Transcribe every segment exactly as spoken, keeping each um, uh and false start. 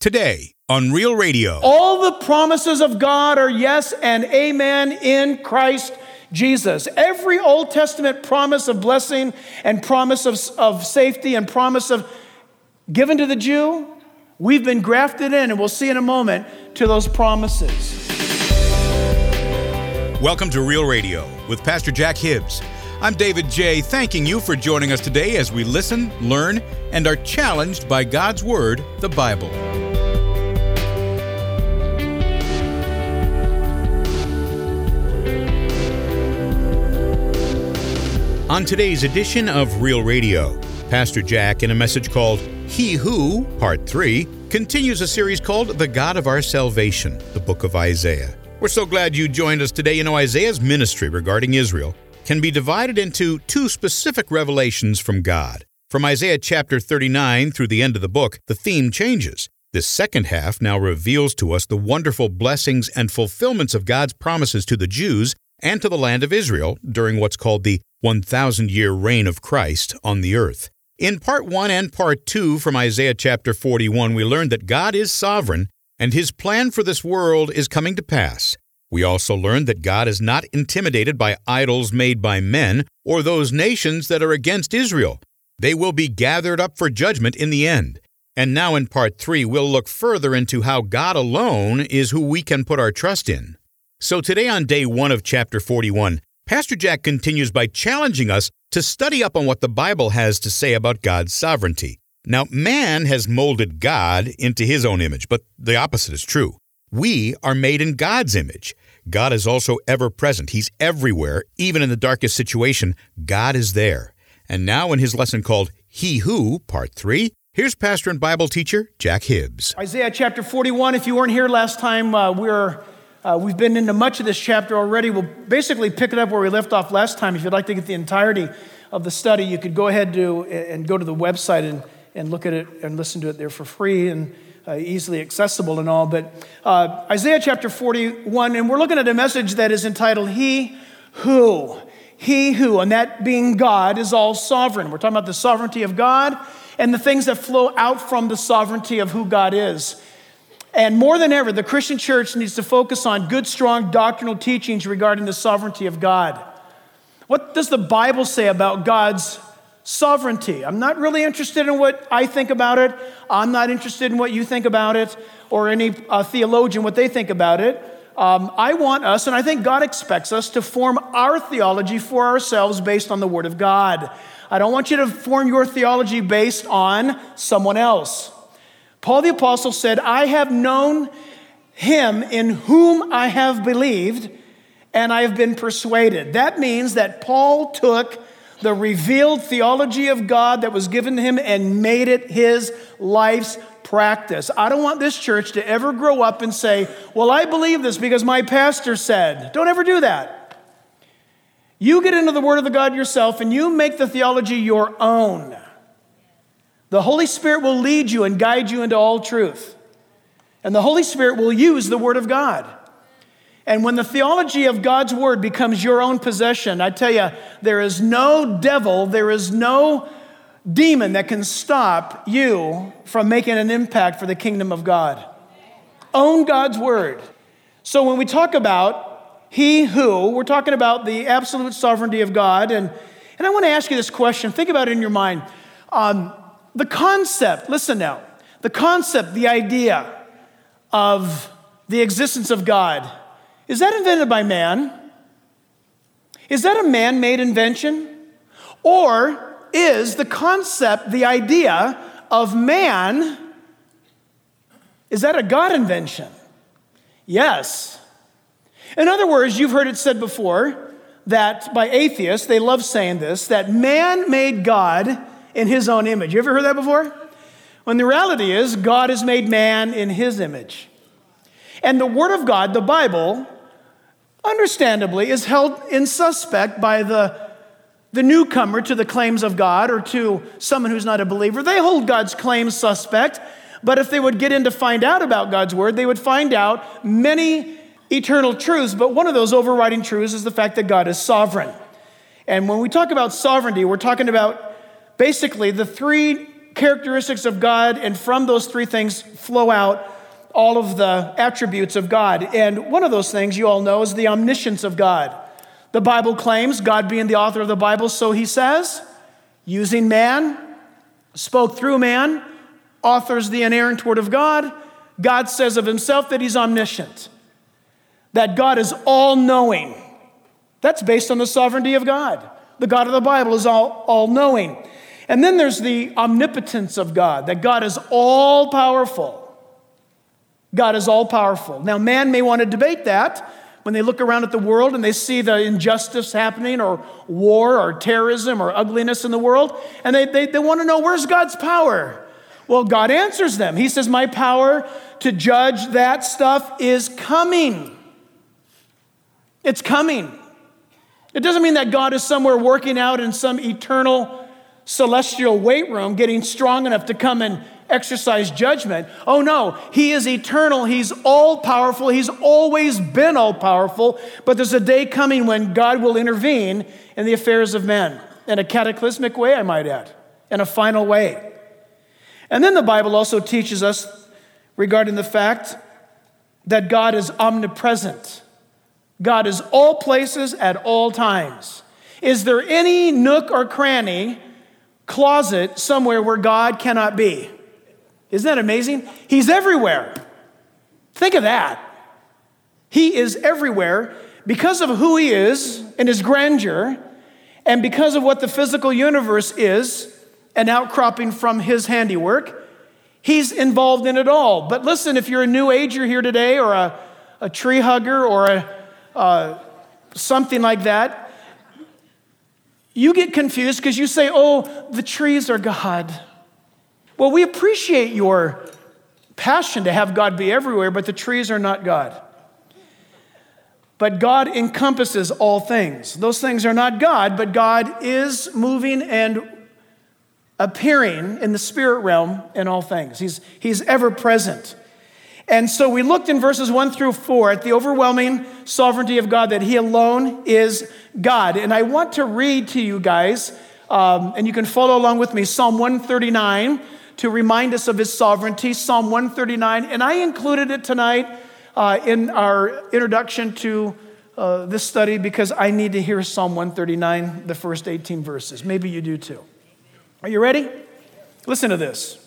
today on Real Radio. All the promises of God are yes and amen in Christ Jesus. Every Old Testament promise of blessing and promise of, of safety and promise of given to the Jew, we've been grafted in, and we'll see in a moment, to those promises. Welcome to Real Radio with Pastor Jack Hibbs. I'm David J., thanking you for joining us today as we listen, learn, and are challenged by God's Word, the Bible. On today's edition of Real Radio, Pastor Jack, in a message called He Who, Part three, continues a series called The God of Our Salvation, the book of Isaiah. We're so glad you joined us today. You know, Isaiah's ministry regarding Israel can be divided into two specific revelations from God. From Isaiah chapter thirty-nine through the end of the book, the theme changes. This second half now reveals to us the wonderful blessings and fulfillments of God's promises to the Jews and to the land of Israel during what's called the one thousand year reign of Christ on the earth. In part one and part two from Isaiah chapter forty-one, we learned that God is sovereign and His plan for this world is coming to pass. We also learned that God is not intimidated by idols made by men or those nations that are against Israel. They will be gathered up for judgment in the end. And now in part three, we'll look further into how God alone is who we can put our trust in. So today on day one of chapter forty-one, Pastor Jack continues by challenging us to study up on what the Bible has to say about God's sovereignty. Now, man has molded God into his own image, but the opposite is true. We are made in God's image. God is also ever present. He's everywhere. Even in the darkest situation, God is there. And now in his lesson called He Who, Part three, here's pastor and Bible teacher Jack Hibbs. Isaiah chapter forty-one, if you weren't here last time, uh, we're, uh, we've been into much of this chapter already. We'll basically pick it up where we left off last time. If you'd like to get the entirety of the study, you could go ahead to, and go to the website and and look at it and listen to it there for free and uh, easily accessible and all. But uh, Isaiah chapter forty-one, and we're looking at a message that is entitled, He Who. He Who, and that being God, is all sovereign. We're talking about the sovereignty of God and the things that flow out from the sovereignty of who God is. And more than ever, the Christian church needs to focus on good, strong doctrinal teachings regarding the sovereignty of God. What does the Bible say about God's sovereignty? I'm not really interested in what I think about it. I'm not interested in what you think about it, or any uh, theologian, what they think about it. Um, I want us, and I think God expects us, to form our theology for ourselves based on the Word of God. I don't want you to form your theology based on someone else. Paul the Apostle said, I have known Him in whom I have believed, and I have been persuaded. That means that Paul took the revealed theology of God that was given to him and made it his life's practice. I don't want this church to ever grow up and say, well, I believe this because my pastor said. Don't ever do that. You get into the Word of the God yourself and you make the theology your own. The Holy Spirit will lead you and guide you into all truth. And the Holy Spirit will use the Word of God. And when the theology of God's Word becomes your own possession, I tell you, there is no devil, there is no demon that can stop you from making an impact for the kingdom of God. Own God's Word. So when we talk about He Who, we're talking about the absolute sovereignty of God. And, and I want to ask you this question. Think about it in your mind. Um, the concept, listen now, the concept, the idea of the existence of God, is that invented by man? Is that a man-made invention? Or is the concept, the idea of man, is that a God invention? Yes. In other words, you've heard it said before that by atheists, they love saying this, that man made God in his own image. You ever heard that before? When the reality is, God has made man in his image. And the Word of God, the Bible, understandably, is held in suspect by the, the newcomer to the claims of God, or to someone who's not a believer. They hold God's claims suspect, but if they would get in to find out about God's Word, they would find out many eternal truths, but one of those overriding truths is the fact that God is sovereign. And when we talk about sovereignty, we're talking about basically the three characteristics of God, and from those three things flow out all of the attributes of God. And one of those things you all know is the omniscience of God. The Bible claims, God being the author of the Bible, so he says, using man, spoke through man, authors the inerrant word of God. God says of himself that he's omniscient, that God is all-knowing. That's based on the sovereignty of God. The God of the Bible is all, all-knowing. And then there's the omnipotence of God, that God is all-powerful. God is all-powerful. Now, man may want to debate that when they look around at the world and they see the injustice happening, or war, or terrorism, or ugliness in the world, and they, they, they want to know, where's God's power? Well, God answers them. He says, my power to judge that stuff is coming. It's coming. It doesn't mean that God is somewhere working out in some eternal celestial weight room, getting strong enough to come and exercise judgment. Oh no, he is eternal. He's all-powerful. He's always been all-powerful. But there's a day coming when God will intervene in the affairs of men, in a cataclysmic way, I might add, in a final way. And then the Bible also teaches us regarding the fact that God is omnipresent. God is all places at all times. Is there any nook or cranny, closet somewhere where God cannot be? Isn't that amazing? He's everywhere. Think of that. He is everywhere because of who he is and his grandeur, and because of what the physical universe is, an outcropping from his handiwork. He's involved in it all. But listen, if you're a new ager here today, or a, a tree hugger, or a, uh, something like that, you get confused because you say, oh, the trees are God. Well, we appreciate your passion to have God be everywhere, but the trees are not God. But God encompasses all things. Those things are not God, but God is moving and appearing in the spirit realm in all things. He's, he's ever present. And so we looked in verses one through four at the overwhelming sovereignty of God, that he alone is God. And I want to read to you guys, um, and you can follow along with me, Psalm one thirty-nine, to remind us of his sovereignty. Psalm one thirty-nine, and I included it tonight uh, in our introduction to uh, this study because I need to hear Psalm one thirty-nine, the first eighteen verses. Maybe you do too. Are you ready? Listen to this.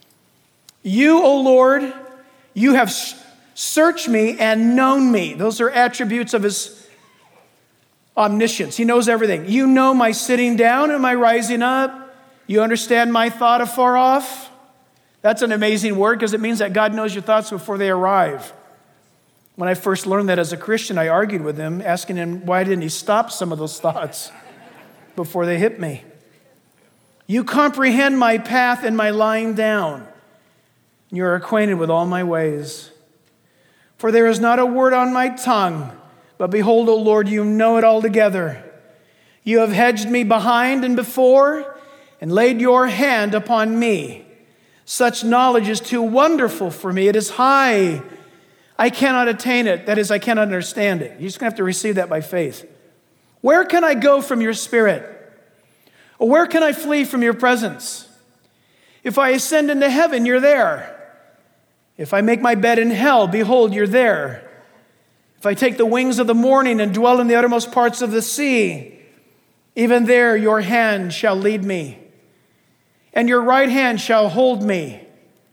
You, O Lord, you have searched me and known me. Those are attributes of his omniscience. He knows everything. You know my sitting down and my rising up. You understand my thought afar off. That's an amazing word because it means that God knows your thoughts before they arrive. When I first learned that as a Christian, I argued with him, asking him, why didn't he stop some of those thoughts before they hit me? You comprehend my path and my lying down. You are acquainted with all my ways. For there is not a word on my tongue, but behold, O Lord, you know it altogether. You have hedged me behind and before, and laid your hand upon me. Such knowledge is too wonderful for me. It is high. I cannot attain it. That is, I cannot understand it. You're just going to have to receive that by faith. Where can I go from your spirit? Or where can I flee from your presence? If I ascend into heaven, you're there. If I make my bed in hell, behold, you're there. If I take the wings of the morning and dwell in the uttermost parts of the sea, even there your hand shall lead me, and your right hand shall hold me.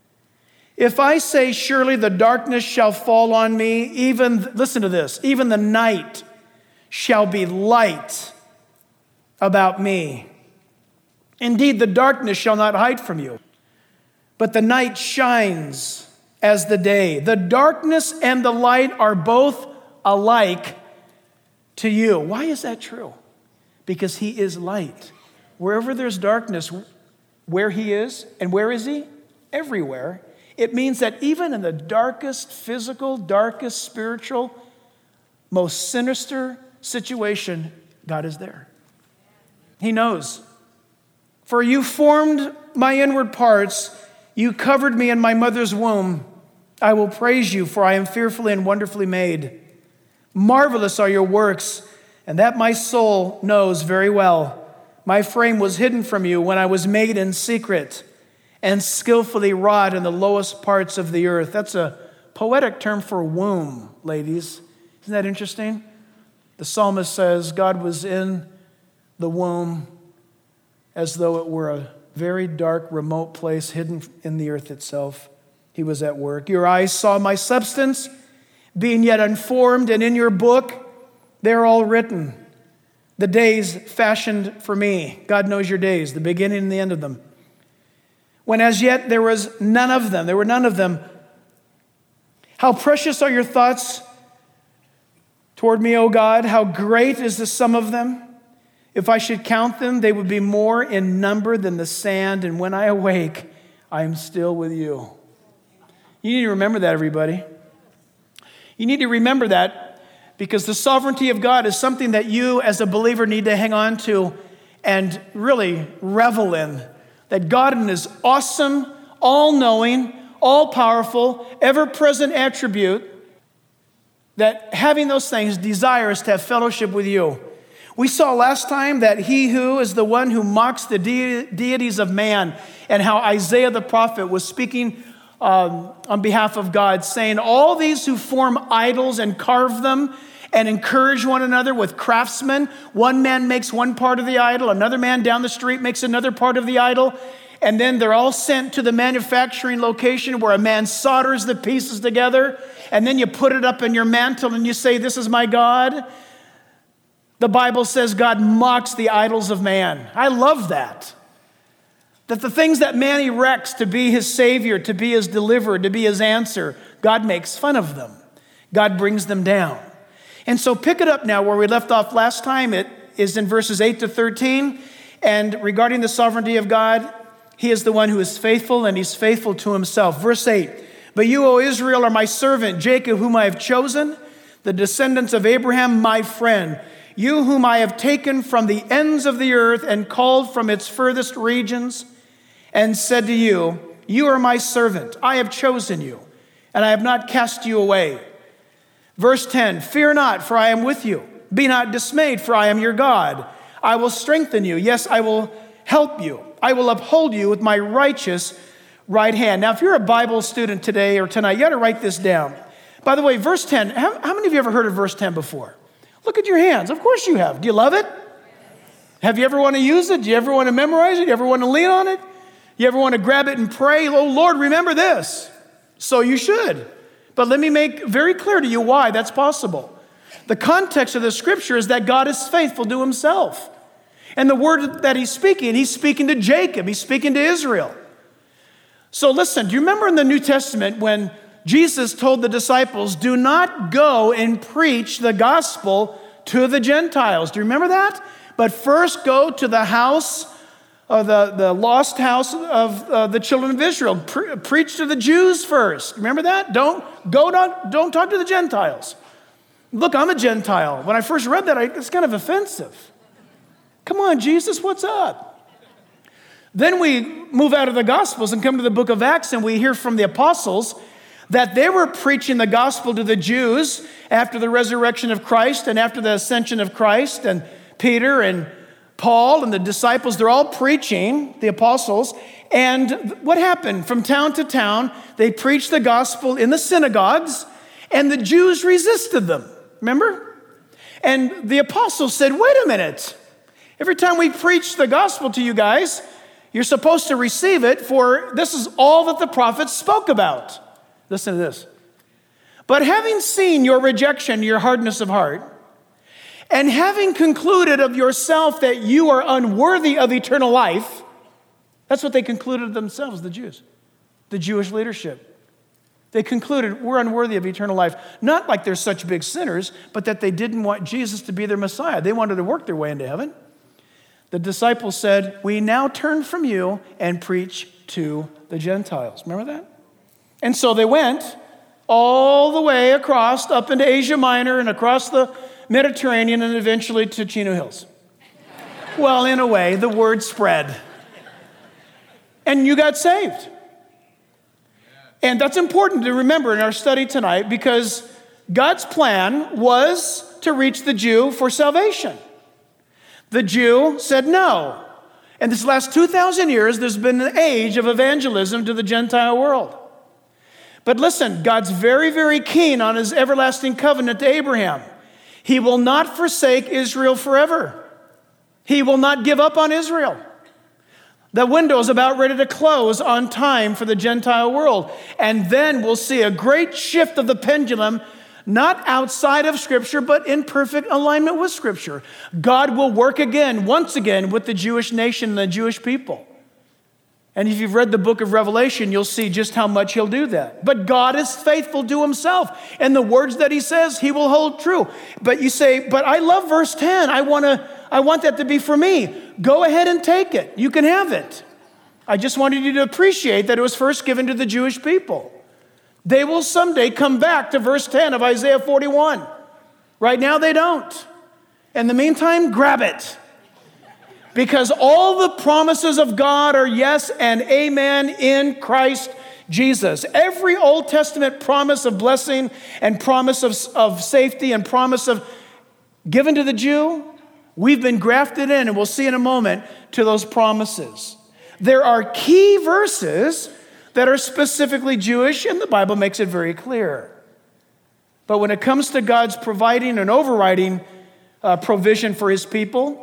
If I say, surely the darkness shall fall on me, even, listen to this, even the night shall be light about me. Indeed, the darkness shall not hide from you, but the night shines as the day. The darkness and the light are both alike to you. Why is that true? Because he is light. Wherever there's darkness, where he is, and where is he? Everywhere. It means that even in the darkest physical, darkest spiritual, most sinister situation, God is there. He knows. For you formed my inward parts. You covered me in my mother's womb. I will praise you, for I am fearfully and wonderfully made. Marvelous are your works, and that my soul knows very well. My frame was hidden from you when I was made in secret and skillfully wrought in the lowest parts of the earth. That's a poetic term for womb, ladies. Isn't that interesting? The psalmist says God was in the womb as though it were a very dark, remote place hidden in the earth itself. He was at work. Your eyes saw my substance, being yet unformed, and in your book they're all written. The days fashioned for me. God knows your days, the beginning and the end of them. When as yet there was none of them. There were none of them. How precious are your thoughts toward me, O God. How great is the sum of them. If I should count them, they would be more in number than the sand. And when I awake, I am still with you. You need to remember that, everybody. You need to remember that because the sovereignty of God is something that you as a believer need to hang on to and really revel in. That God in His awesome, all-knowing, all-powerful, ever-present attribute, that having those things desires to have fellowship with you. We saw last time that He who is the one who mocks the de- deities of man, and how Isaiah the prophet was speaking um, on behalf of God, saying, all these who form idols and carve them and encourage one another with craftsmen. One man makes one part of the idol, another man down the street makes another part of the idol, and then they're all sent to the manufacturing location where a man solders the pieces together, and then you put it up in your mantle and you say, this is my God. The Bible says God mocks the idols of man. I love that. That the things that man erects to be his Savior, to be his deliverer, to be his answer, God makes fun of them. God brings them down. And so pick it up now where we left off last time. It is in verses eight to thirteen. And regarding the sovereignty of God, He is the one who is faithful, and He's faithful to Himself. Verse eight, but you, O Israel, are my servant, Jacob, whom I have chosen, the descendants of Abraham, my friend. You whom I have taken from the ends of the earth and called from its furthest regions, and said to you, you are my servant. I have chosen you, and I have not cast you away. Verse ten, fear not, for I am with you. Be not dismayed, for I am your God. I will strengthen you. Yes, I will help you. I will uphold you with my righteous right hand. Now, if you're a Bible student today or tonight, you got to write this down. By the way, verse ten, how, how many of you ever heard of verse ten before? Look at your hands. Of course you have. Do you love it? Have you ever want to use it? Do you ever want to memorize it? Do you ever want to lean on it? You ever want to grab it and pray? Oh, Lord, remember this. So you should. But let me make very clear to you why that's possible. The context of the scripture is that God is faithful to Himself. And the word that He's speaking, He's speaking to Jacob. He's speaking to Israel. So listen, do you remember in the New Testament when Jesus told the disciples, do not go and preach the gospel to the Gentiles? Do you remember that? But first go to the house of the, the lost house of uh, the children of Israel. Pre- preach to the Jews first. Remember that? Don't go, don't, don't talk to the Gentiles. Look, I'm a Gentile. When I first read that, I, it's kind of offensive. Come on, Jesus, what's up? Then we move out of the Gospels and come to the book of Acts, and we hear from the apostles that they were preaching the gospel to the Jews after the resurrection of Christ and after the ascension of Christ. And Peter and Paul and the disciples, they're all preaching, the apostles. And what happened? From town to town, they preached the gospel in the synagogues, and the Jews resisted them. Remember? And the apostles said, wait a minute. Every time we preach the gospel to you guys, you're supposed to receive it, for this is all that the prophets spoke about. Listen to this. But having seen your rejection, your hardness of heart, and having concluded of yourself that you are unworthy of eternal life, that's what they concluded of themselves, the Jews, the Jewish leadership. They concluded we're unworthy of eternal life. Not like they're such big sinners, but that they didn't want Jesus to be their Messiah. They wanted to work their way into heaven. The disciples said, we now turn from you and preach to the Gentiles. Remember that? And so they went all the way across, up into Asia Minor and across the Mediterranean and eventually to Chino Hills. Well, in a way, the word spread. And you got saved. And that's important to remember in our study tonight because God's plan was to reach the Jew for salvation. The Jew said no. And this last two thousand years, there's been an age of evangelism to the Gentile world. But listen, God's very, very keen on his everlasting covenant to Abraham. He will not forsake Israel forever. He will not give up on Israel. The window is about ready to close on time for the Gentile world. And then we'll see a great shift of the pendulum, not outside of Scripture, but in perfect alignment with Scripture. God will work again, once again, with the Jewish nation and the Jewish people. And if you've read the book of Revelation, you'll see just how much he'll do that. But God is faithful to himself. And the words that he says, he will hold true. But you say, but I love verse ten. I want to, I want that to be for me. Go ahead and take it. You can have it. I just wanted you to appreciate that it was first given to the Jewish people. They will someday come back to verse ten of Isaiah forty-one. Right now they don't. In the meantime, grab it. Because all the promises of God are yes and amen in Christ Jesus. Every Old Testament promise of blessing and promise of, of safety and promise of given to the Jew, we've been grafted in, and we'll see in a moment, to those promises. There are key verses that are specifically Jewish, and the Bible makes it very clear. But when it comes to God's providing and overriding uh, provision for his people,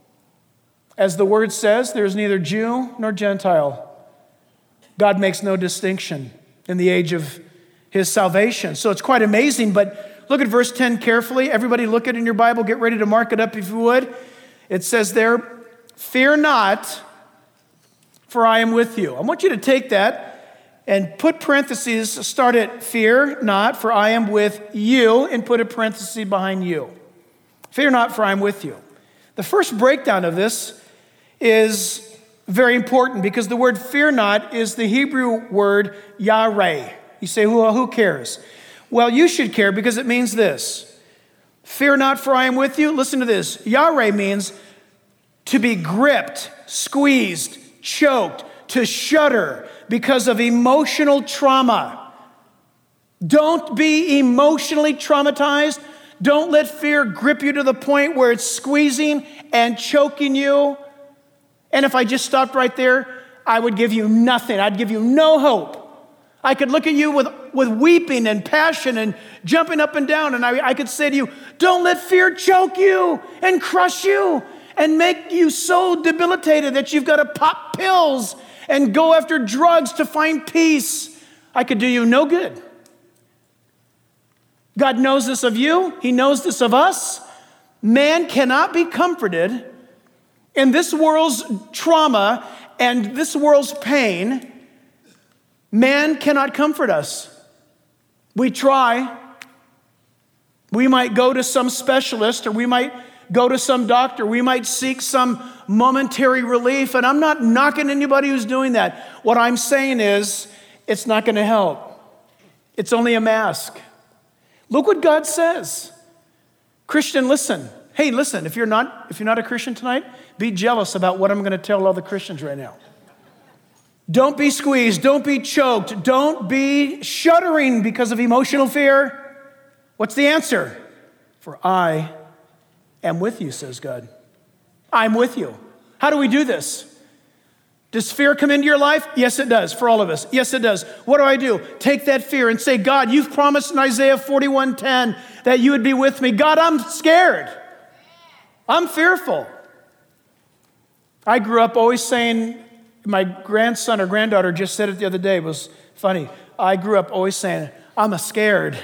as the word says, there's neither Jew nor Gentile. God makes no distinction in the age of his salvation. So it's quite amazing, but look at verse ten carefully. Everybody look at it in your Bible. Get ready to mark it up if you would. It says there, fear not, for I am with you. I want you to take that and put parentheses, start at fear not, for I am with you, and put a parenthesis behind you. Fear not, for I am with you. The first breakdown of this is very important because the word fear not is the Hebrew word yareh. You say, well, who cares? Well, you should care because it means this. Fear not, for I am with you. Listen to this. Yareh means to be gripped, squeezed, choked, to shudder because of emotional trauma. Don't be emotionally traumatized. Don't let fear grip you to the point where it's squeezing and choking you. And if I just stopped right there, I would give you nothing. I'd give you no hope. I could look at you with, with weeping and passion and jumping up and down, and I, I could say to you, don't let fear choke you and crush you and make you so debilitated that you've got to pop pills and go after drugs to find peace. I could do you no good. God knows this of you. He knows this of us. Man cannot be comforted in this world's trauma and this world's pain. Man cannot comfort us. We try. We might go to some specialist, or we might go to some doctor. We might seek some momentary relief. And I'm not knocking anybody who's doing that. What I'm saying is, it's not going to help. It's only a mask. Look what God says. Christian, listen. Hey, listen, if you're not if you're not a Christian tonight, be jealous about what I'm going to tell all the Christians right now. Don't be squeezed. Don't be choked. Don't be shuddering because of emotional fear. What's the answer? For I am with you, says God. I'm with you. How do we do this? Does fear come into your life? Yes, it does, for all of us. Yes, it does. What do I do? Take that fear and say, God, you've promised in Isaiah forty-one ten that you would be with me. God, I'm scared. I'm fearful. I grew up always saying, my grandson or granddaughter just said it the other day. It was funny. I grew up always saying, I'm a scared.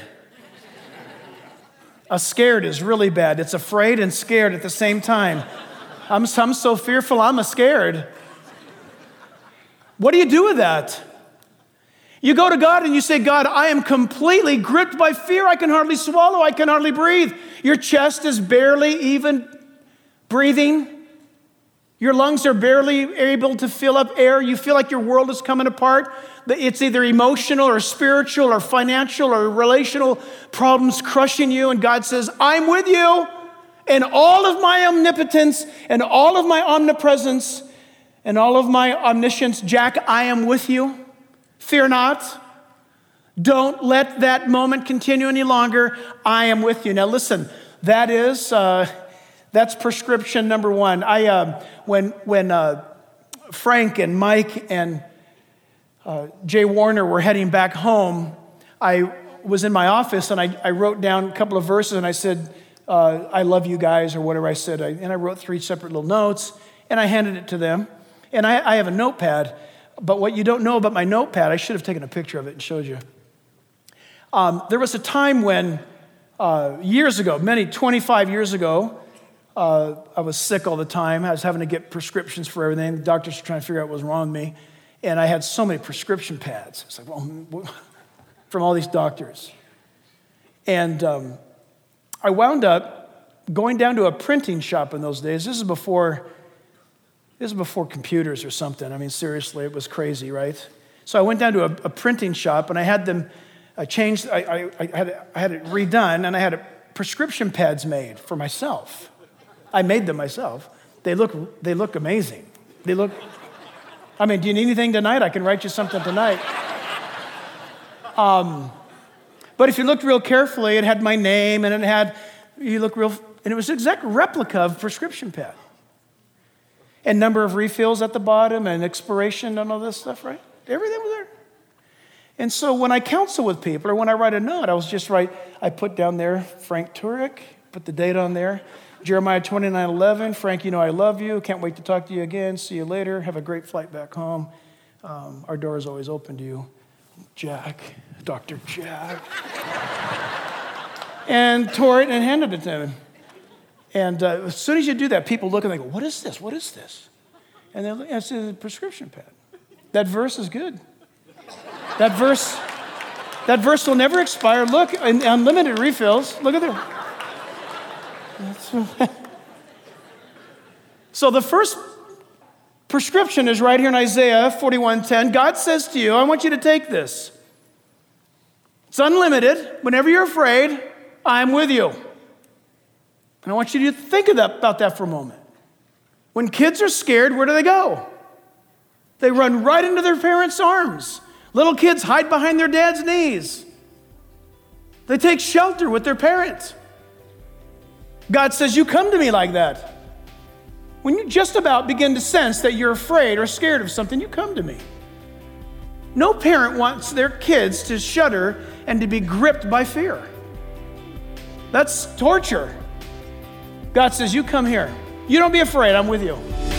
A scared is really bad. It's afraid and scared at the same time. I'm, I'm so fearful, I'm a scared. What do you do with that? You go to God and you say, God, I am completely gripped by fear. I can hardly swallow. I can hardly breathe. Your chest is barely even breathing. Your lungs are barely able to fill up air. You feel like your world is coming apart. It's either emotional or spiritual or financial or relational problems crushing you. And God says, I'm with you in all of my omnipotence and all of my omnipresence and all of my omniscience. Jack, I am with you. Fear not. Don't let that moment continue any longer. I am with you. Now listen, that is, uh, that's prescription number one. I, uh, when, when uh, Frank and Mike and uh, Jay Warner were heading back home, I was in my office and I, I wrote down a couple of verses and I said, uh, I love you guys, or whatever I said. I, and I wrote three separate little notes and I handed it to them. And I, I have a notepad, but what you don't know about my notepad, I should have taken a picture of it and showed you. Um, there was a time when, uh, years ago, many, twenty-five years ago, uh, I was sick all the time. I was having to get prescriptions for everything. The doctors were trying to figure out what was wrong with me. And I had so many prescription pads. It's like, well, from all these doctors. And um, I wound up going down to a printing shop in those days. This is before, this is before computers or something. I mean, seriously, it was crazy, right? So I went down to a, a printing shop and I had them uh, changed. I, I, I, had it, I had it redone and I had a, prescription pads made for myself. I made them myself. They look, they look amazing. They look, I mean, do you need anything tonight? I can write you something tonight. Um, but if you looked real carefully, it had my name and it had, you look real, and it was an exact replica of prescription pad. And number of refills at the bottom and expiration and all this stuff, right? Everything was there. And so when I counsel with people or when I write a note, I was just write, I put down there, Frank Turek, put the date on there. Jeremiah twenty-nine eleven, Frank, you know I love you. Can't wait to talk to you again. See you later. Have a great flight back home. Um, our door is always open to you. Jack, Doctor Jack. And tore it and handed it to him. And uh, as soon as you do that, people look and they go, what is this? What is this? And they look, it's a prescription pad. That verse is good. That verse, that verse will never expire. Look, unlimited refills. Look at there. So the first prescription is right here in Isaiah forty-one ten. God says to you, I want you to take this. It's unlimited. Whenever you're afraid, I'm with you. And I want you to think of that, about that for a moment. When kids are scared, where do they go? They run right into their parents' arms. Little kids hide behind their dad's knees. They take shelter with their parents. God says, you come to me like that. When you just about begin to sense that you're afraid or scared of something, you come to me. No parent wants their kids to shudder and to be gripped by fear. That's torture. God says, you come here. You don't be afraid, I'm with you.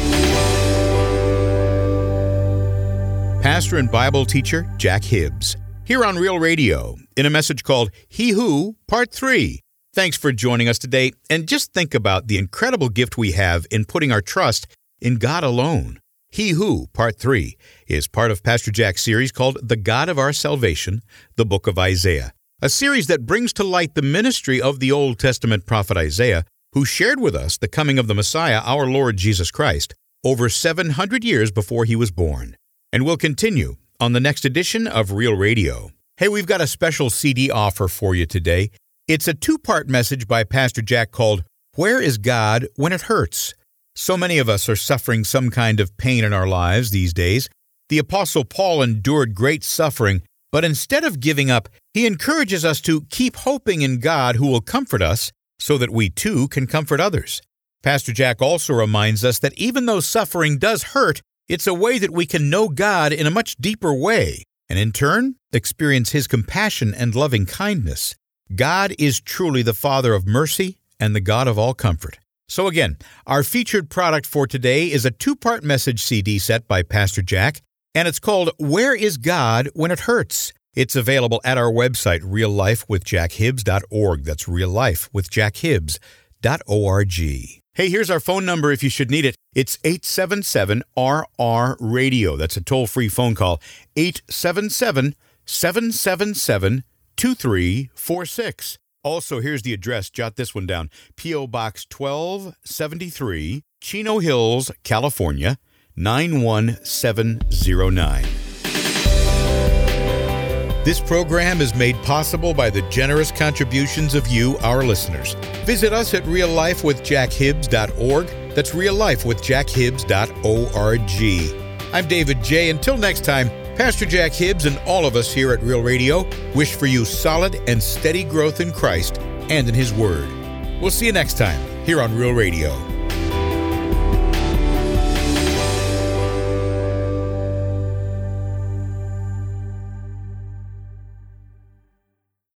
Pastor and Bible teacher Jack Hibbs, here on Real Radio, in a message called He Who, Part three. Thanks for joining us today, and just think about the incredible gift we have in putting our trust in God alone. He Who, Part three, is part of Pastor Jack's series called The God of Our Salvation, the Book of Isaiah, a series that brings to light the ministry of the Old Testament prophet Isaiah, who shared with us the coming of the Messiah, our Lord Jesus Christ, over seven hundred years before he was born. And we'll continue on the next edition of Real Radio. Hey, we've got a special C D offer for you today. It's a two-part message by Pastor Jack called, Where is God When It Hurts? So many of us are suffering some kind of pain in our lives these days. The Apostle Paul endured great suffering, but instead of giving up, he encourages us to keep hoping in God who will comfort us so that we too can comfort others. Pastor Jack also reminds us that even though suffering does hurt, it's a way that we can know God in a much deeper way, and in turn, experience His compassion and loving kindness. God is truly the Father of mercy and the God of all comfort. So again, our featured product for today is a two-part message C D set by Pastor Jack, and it's called Where is God When It Hurts? It's available at our website, real life with jack hibbs dot org. That's real life with jack hibbs dot org. Hey, here's our phone number if you should need it. It's eight seven seven R R radio. That's a toll-free phone call, eight seven seven, seven seven seven, two three four six. Also, here's the address. Jot this one down. P O. Box twelve seventy-three, Chino Hills, California, nine one seven zero nine. This program is made possible by the generous contributions of you, our listeners. Visit us at real life with jack hibbs dot org. That's real life with jack hibbs dot org. I'm David J. Until next time, Pastor Jack Hibbs and all of us here at Real Radio wish for you solid and steady growth in Christ and in His Word. We'll see you next time here on Real Radio.